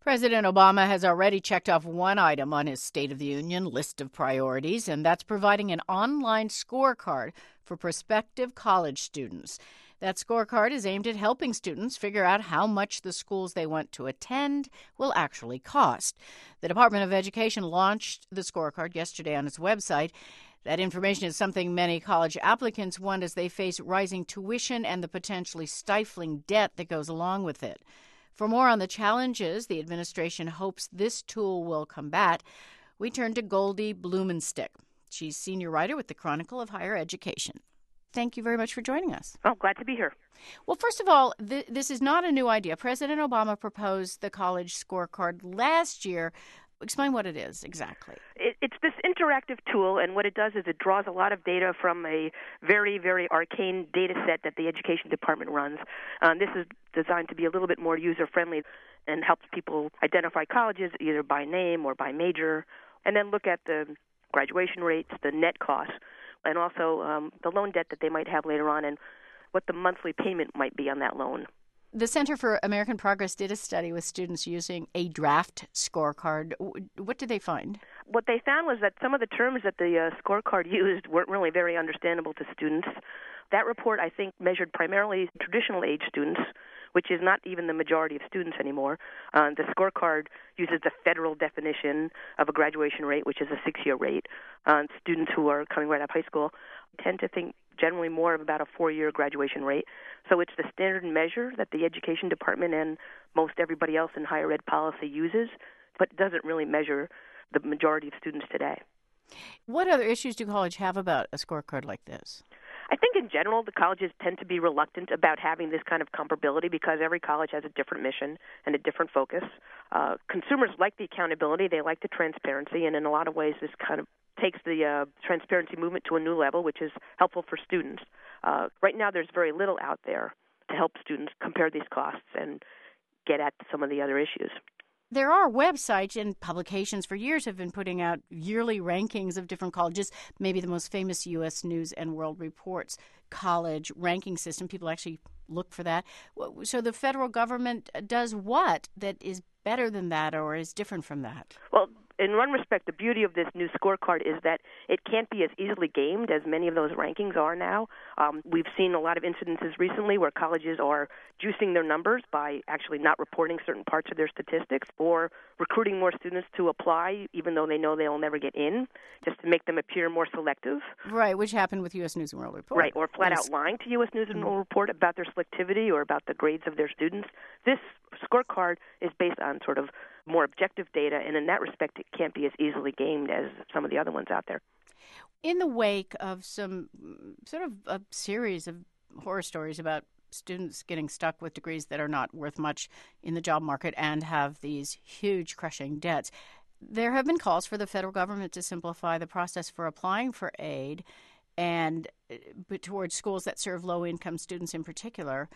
President Obama has already checked off one item on his State of the Union list of priorities, and that's providing an online scorecard for prospective college students. That scorecard is aimed at helping students figure out how much the schools they want to attend will actually cost. The Department of Education launched the scorecard yesterday on its website. That information is something many college applicants want as they face rising tuition and the potentially stifling debt that goes along with it. For more on the challenges the administration hopes this tool will combat, we turn to Goldie Blumenstyk. She's senior writer with the Chronicle of Higher Education. Thank you very much for joining us. Oh, glad to be here. Well, first of all, this is not a new idea. President Obama proposed the college scorecard last year. Explain what it is exactly. It's this interactive tool, and what it does is it draws a lot of data from a very, very arcane data set that the Education Department runs. This is designed to be a little bit more user-friendly and helps people identify colleges either by name or by major, and then look at the graduation rates, the net costs, and also the loan debt that they might have later on and what the monthly payment might be on that loan. The Center for American Progress did a study with students using a draft scorecard. What did they find? What they found was that some of the terms that the scorecard used weren't really very understandable to students. That report, I think, measured primarily traditional age students, which is not even the majority of students anymore. The scorecard uses the federal definition of a graduation rate, which is a 6-year rate. Students who are coming right out of high school tend to think generally more of about a 4-year graduation rate. So it's the standard measure that the Education Department and most everybody else in higher ed policy uses, but doesn't really measure the majority of students today. What other issues do colleges have about a scorecard like this? I think in general the colleges tend to be reluctant about having this kind of comparability because every college has a different mission and a different focus. Consumers like the accountability, they like the transparency, and in a lot of ways this kind of takes the transparency movement to a new level, which is helpful for students. Right now there's very little out there to help students compare these costs and get at some of the other issues. There are websites and publications for years have been putting out yearly rankings of different colleges. Maybe the most famous U.S. News and World Report's college ranking system. People actually look for that. So the federal government does what that is better than that or is different from that? Well, in one respect, the beauty of this new scorecard is that it can't be as easily gamed as many of those rankings are now. We've seen a lot of incidences recently where colleges are juicing their numbers by actually not reporting certain parts of their statistics or recruiting more students to apply even though they know they'll never get in, just to make them appear more selective. Right, which happened with U.S. News and World Report. Right, or flat out lying to U.S. News and World Report about their selectivity or about the grades of their students. This scorecard is based on sort of more objective data, and in that respect, it can't be as easily gamed as some of the other ones out there. In the wake of some sort of a series of horror stories about students getting stuck with degrees that are not worth much in the job market and have these huge crushing debts, there have been calls for the federal government to simplify the process for applying for aid and towards schools that serve low-income students in particular.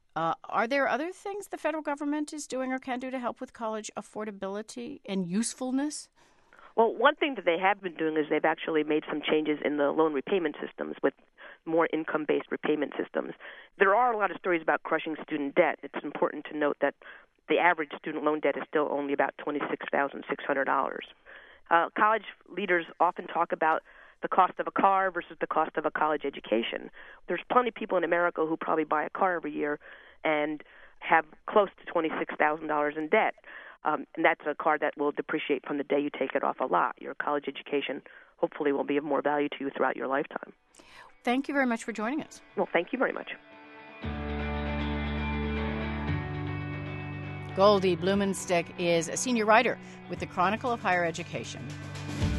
Are there other things the federal government is doing or can do to help with college affordability and usefulness? Well, one thing that they have been doing is they've actually made some changes in the loan repayment systems with more income-based repayment systems. There are a lot of stories about crushing student debt. It's important to note that the average student loan debt is still only about $26,600. College leaders often talk about the cost of a car versus the cost of a college education. There's plenty of people in America who probably buy a car every year and have close to $26,000 in debt. And that's a car that will depreciate from the day you take it off a lot. Your college education hopefully will be of more value to you throughout your lifetime. Thank you very much for joining us. Well, thank you very much. Goldie Blumenstyk is a senior writer with the Chronicle of Higher Education.